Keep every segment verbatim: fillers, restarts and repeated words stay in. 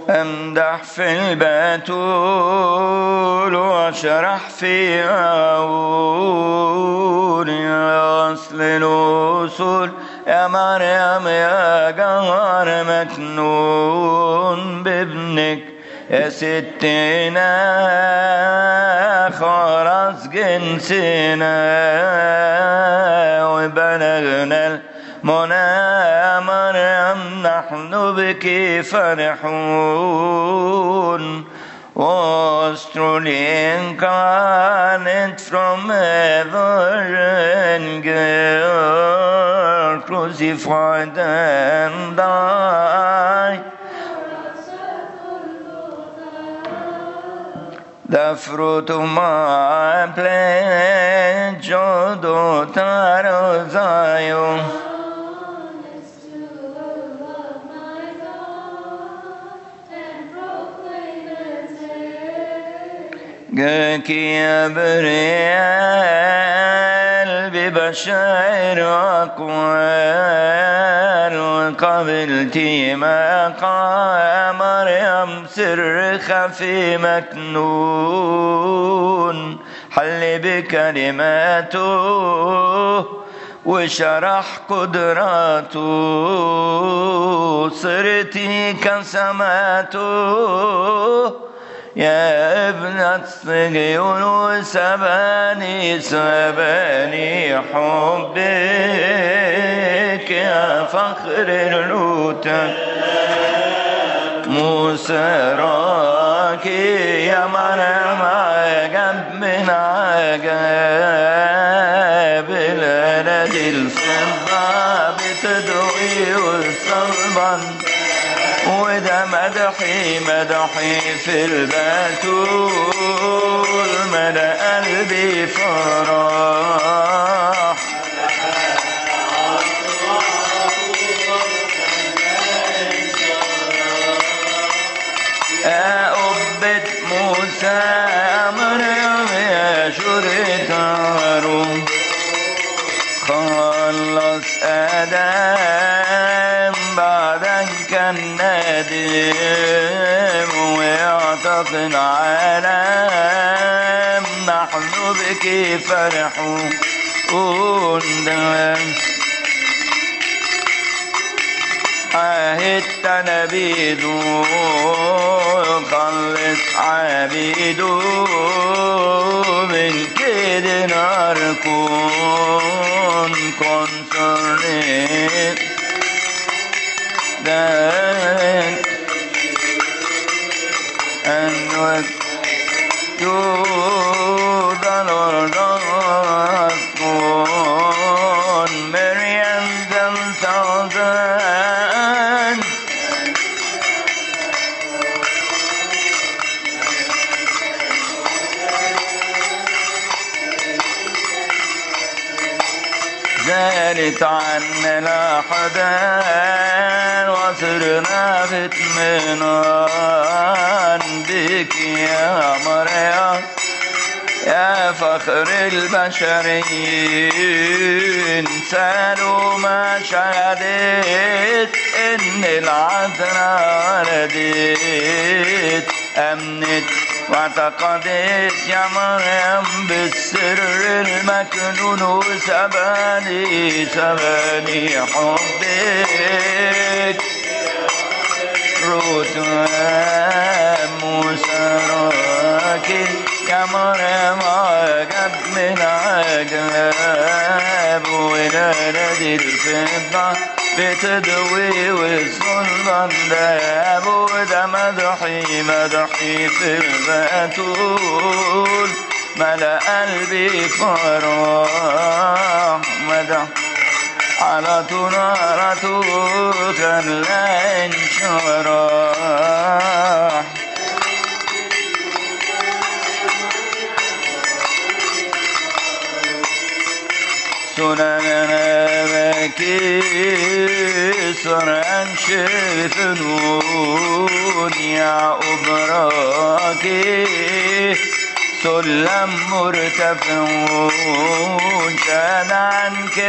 امدح في البتول واشرح في عوني اصل الوصول يا مريم يا جوهر مكنون بابنك يا ستنا خلاص جنسنا وبلغنا المنى مريم نحن بك فرحون was truly incarnate from a virgin girl crucified and died. The fruit of my pledge, O daughter of Zion. جاك يا بريال ببشائر وأقوال وقبلتي مقام مريم سر خفي مكنون حل بكلماته وشرح قدراته صرتي كسماته يا ابنة صهيون وسباني سباني حبك يا فخر الروتة موسى راكي يا مريم عجب من عجب الألد الفضة بتدعي والصلبان وده مدحي مدحي في البتول ملأ قلبي فرح يا أبة موسى مريم يا شريطة خلص آدم بعدك كان نادم ويعتق العالم نحن بك فرحون عهدت نبيدو خلص عبيدو من كيد ناركون concerning that and what you the Lord of God millions and thousands زالت عنا الأحزان وصرنا في اطمئنان بك يا مريم يا فخر البشرين سألوا ما شهدت إن العذراء ولدت أمنت واعتقدت يا مريم بالسر المكنون وسباني سباني حبك روت موسى راكي يا مريم عجب من عجب ولادة الفضة بتدوي والصلبان داب وده مدحي مدحي في البتول ملأ قلبي فرح مدح على طنارته كان لا انشراح سنننا بكي صر أنشر فنون يا أبراكي سلم مرتفعون شان عنك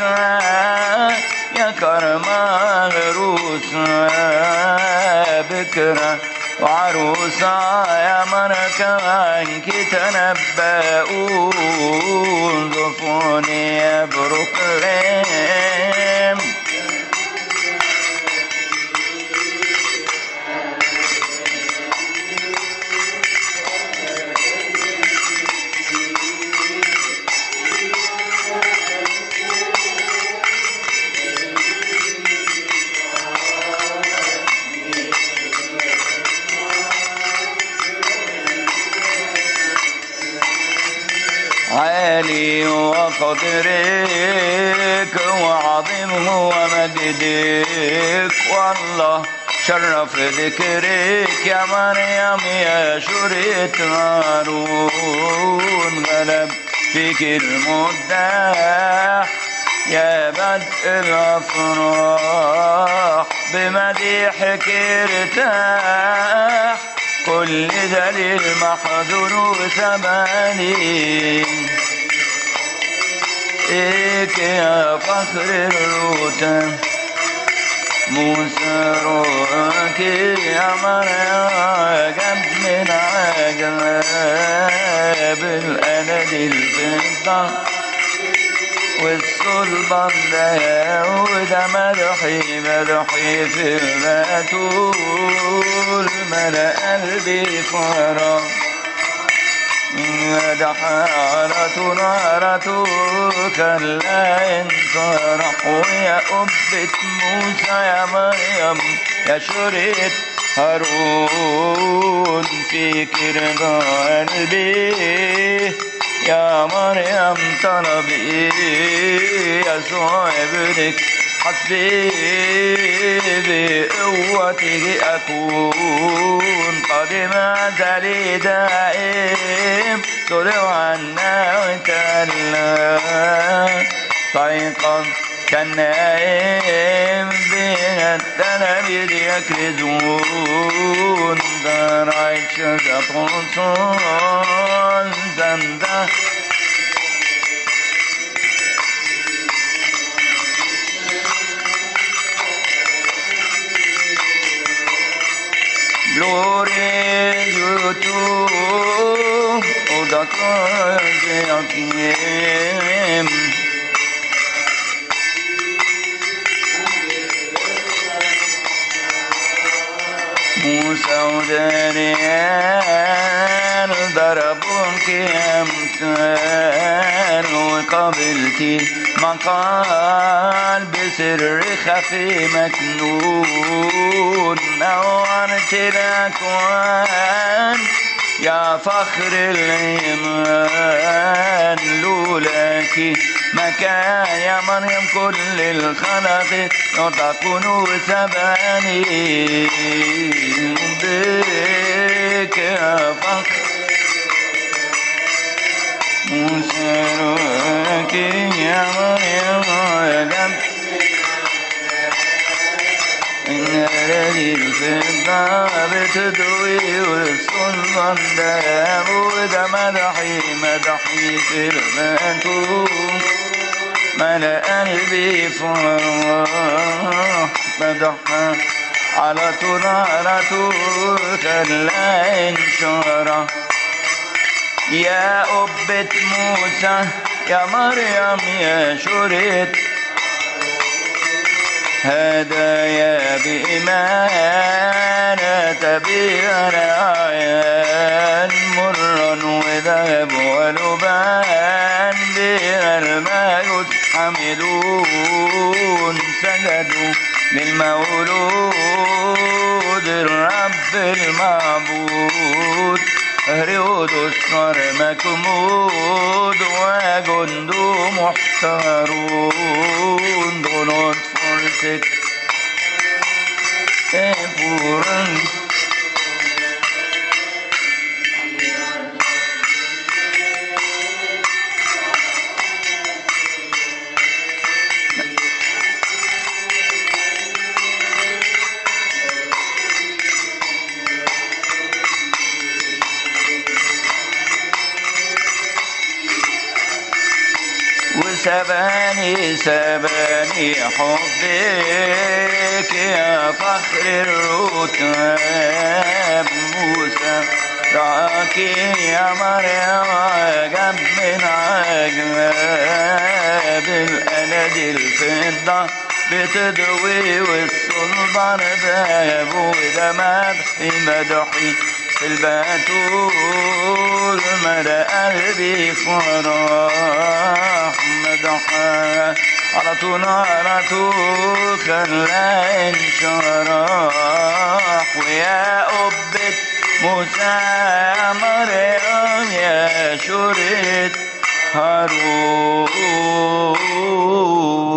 الرؤساء يا كرم غروسا بك بكرة وعروسة يا مركب عنك تنبؤون ضفوني يا بروكليم عالي وقدرك وعظيم هو مجدك والله شرف ذكرك يا مريم يا شريط هارون غلب فيك المداح يا بدء الأفراح بمديحك ارتاح كل ذليل محذور وثمانين إيك يا فخر الروتان موسى روحك يا مريم من عجلاب الأناد الفضة والصلبان داود مدحي مدحي في البتول ملأ قلبي فرح دحارة نارة كلا انصرح ويا أبة موسى يا مريم يا شريط هارون فيك رضا قلبي يا مريم طلبي يسوع ابنك حسبي بقوته أكون قدم زلي دائم صلوا عنا وتلا صيقظ كالنائم بين التلاميذ يكرزون درعت شجرة صال زنده Glory you to the cause of him. موسى ودانيال ضربوك أمثال وقبلتي مقال بسر خفي مكنون نورت الأكوان يا فخر الإيمان لولاكي مكان يا مريم كل الخلق يطقون سباني بك يا فخر مسيرك يا مريم يا جنب إن الذي الفضة بتدوي والسلطان داود مدحي مدحي في المنتوب ملأ قلبي فرح مدحها على طول على طول خلى انشره يا أبة موسى يا مريم يا شريط هدايا بإمانة بها الأعيان مرا وذهب ولبان بها الماء يتحملون سجدوا للمولود الرب المعبود هرودس صار مكمود وجنده محتارون دونت فرسك تفورن وسباني سباني حبك يا فخر الرتبان براكين يا مريم جنب عجمة بالأناديل الفضة بتدوي والسلطان ذهب وده مدحي مدحي في البتول مدى قلبي فرح مدحا على طول على طول خلاه انشرح ويا قبة موسى يا مريم يا شورة هارون